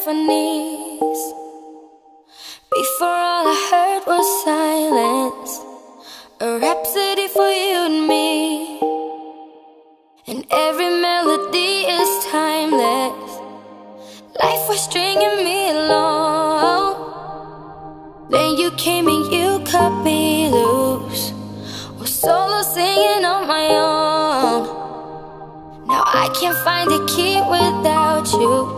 symphonies. Before all I heard was silence, a rhapsody for you and me. And every melody is timeless. Life was stringing me along. Then you came and you cut me loose, was solo singing on my own. Now I can't find the key without you.